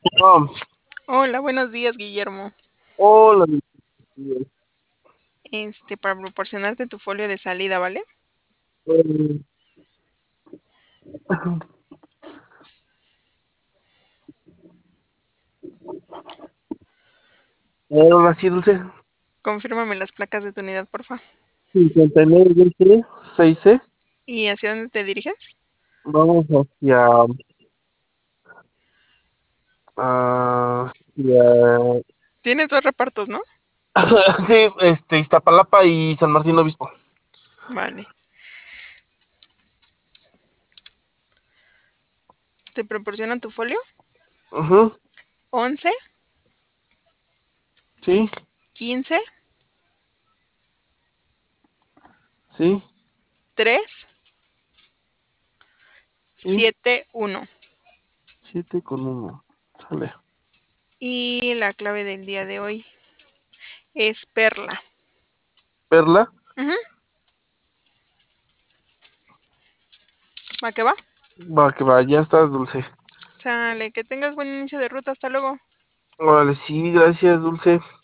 Ah, Hola, buenos días, Guillermo. hola, mi tío. Para proporcionarte tu folio de salida, ¿vale? Eh, Ahora sí, Dulce. Confírmame las placas de tu unidad, porfa. 59, Dulce, 6C. ¿Y hacia dónde te diriges? Vamos hacia... Tienes dos repartos, ¿no? Sí, Iztapalapa y San Martín Obispo. Vale. ¿Te proporcionan tu folio? Ujú, 11, sí, 15, sí, 3, sí. 7, 1. 7 con 1. Sale. Y la clave del día de hoy es Perla. Perla. Ujú. ¿Va que va? Va, que va, ya estás, Dulce. Sale, que tengas buen inicio de ruta. Hasta luego. Vale, sí, gracias, Dulce.